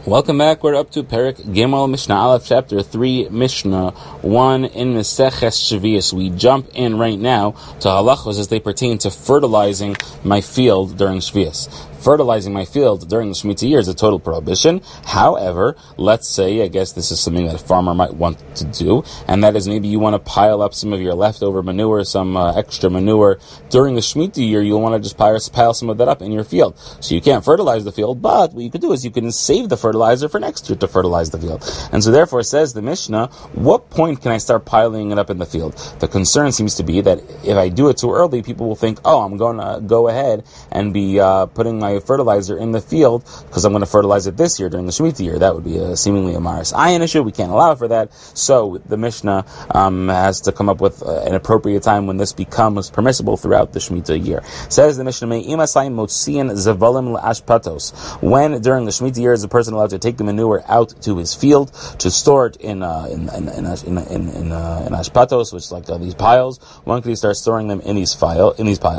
Welcome back. We're up to Perek Gimel, Mishnah Aleph, Chapter 3, Mishnah 1 in Meseches Shvius. We jump in right now to halachos as they pertain to fertilizing my field during Shvius. Fertilizing my field during the Shemitah year is a total prohibition. However, let's say, I guess this is something that a farmer might want to do, and that is maybe you want to pile up some of your leftover manure, some extra manure during the Shemitah year. You'll want to just pile some of that up in your field. So you can't fertilize the field, but what you could do is you can save the fertilizer for next year to fertilize the field. And so therefore, says the Mishnah, what point can I start piling it up in the field? The concern seems to be that if I do it too early, people will think, oh, I'm going to go ahead and be putting my fertilizer in the field because I'm going to fertilize it this year during the Shemitah year. That would be seemingly a Maris Ayin issue. We can't allow for that. So the Mishnah has to come up with an appropriate time when this becomes permissible throughout the Shemitah year. Says the Mishnah, when during the Shemitah year is a person allowed to take the manure out to his field to store it in ashpatos, which is like these piles. When can he start storing them in these piles?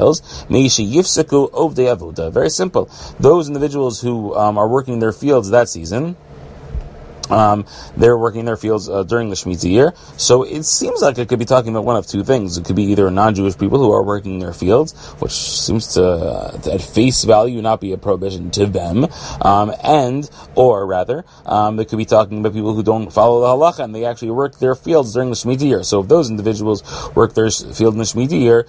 Very simple. Those individuals who are working their fields that season, they're working their fields during the Shemitah year. So it seems like it could be talking about one of two things. It could be either non-Jewish people who are working their fields, which seems to at face value not be a prohibition to them, it could be talking about people who don't follow the halacha and they actually work their fields during the Shemitah year. So if those individuals work their field in the Shemitah year,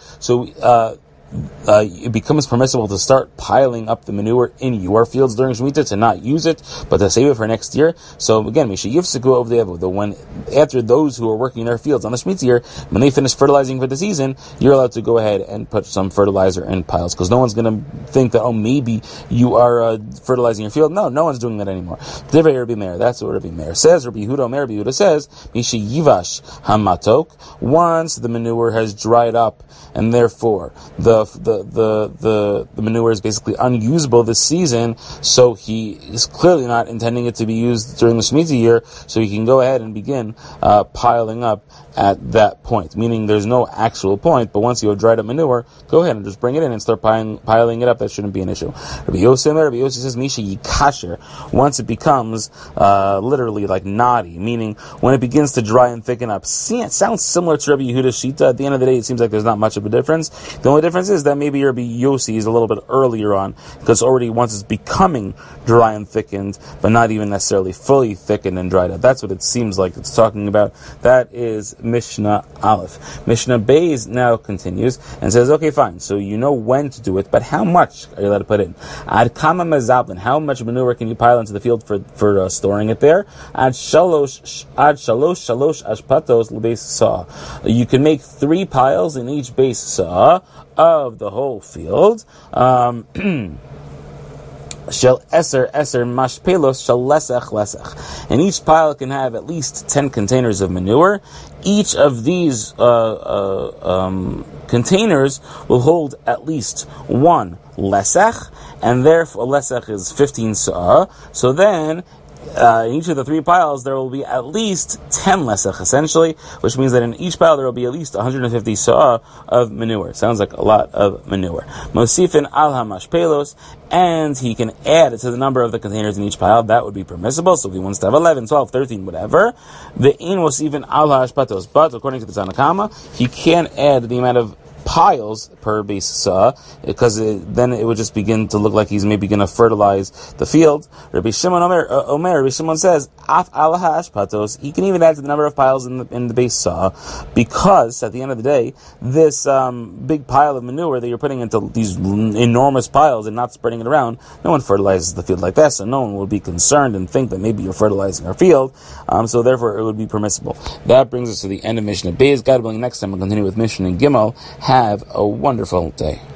it becomes permissible to start piling up the manure in your fields during Shemitah, to not use it, but to save it for next year. So again, when after those who are working their fields on the Shemitah year, when they finish fertilizing for the season, you're allowed to go ahead and put some fertilizer in piles, because no one's going to think that, maybe you are fertilizing your field. No one's doing that anymore. That's what Rabbi Meir says. Rabbi Yehuda says, Yivash hamatok, once the manure has dried up, and therefore the manure is basically unusable this season, so he is clearly not intending it to be used during the Shemitah year, so he can go ahead and begin piling up at that point. Meaning there's no actual point, but once you have dried up manure, go ahead and just bring it in and start piling it up. That shouldn't be an issue. Rabbi Yossi says, Misha yikasher, once it becomes literally like knotty, meaning when it begins to dry and thicken up. See, it sounds similar to Rabbi Yehuda's Shita. At the end of the day, it seems like there's not much of a difference. The only difference is that maybe Rabbi Yossi is a little bit earlier on, because already once it's becoming dry and thickened, but not even necessarily fully thickened and dried up. That's what it seems like it's talking about. That is Mishnah Aleph. Mishnah Beis now continues and says, okay, fine, so you know when to do it, but how much are you allowed to put in? Ad kama mezablin, how much manure can you pile into the field for storing it there? Ad shalosh ashpatos lebeis saw. You can make 3 piles in each base saw of the whole field. Shel eser mashpelos shel lesech, and each pile can have at least 10 containers of manure. Each of these containers will hold at least 1 lesech, and therefore lesech is 15 sa'ah. So then in each of the 3 piles, there will be at least 10 lesech, essentially, which means that in each pile there will be at least 150 sa'ah of manure. It sounds like a lot of manure. Mosifin al hamashpelos, and he can add it to the number of the containers in each pile. That would be permissible. So if he wants to have 11, 12, 13, whatever, the in mosifin al hashpatos. But according to the Tanna Kama, he can't add the amount of piles per base saw, because then it would just begin to look like he's maybe going to fertilize the field. Rabbi Shimon Rabbi Shimon says, Af al hashpatos, he can even add to the number of piles in the base saw, because at the end of the day, this big pile of manure that you're putting into these enormous piles and not spreading it around, no one fertilizes the field like that, so no one will be concerned and think that maybe you're fertilizing our field, so therefore it would be permissible. That brings us to the end of Mishnah Beis. God willing, next time we'll continue with Mishnah Gimel. Have a wonderful day.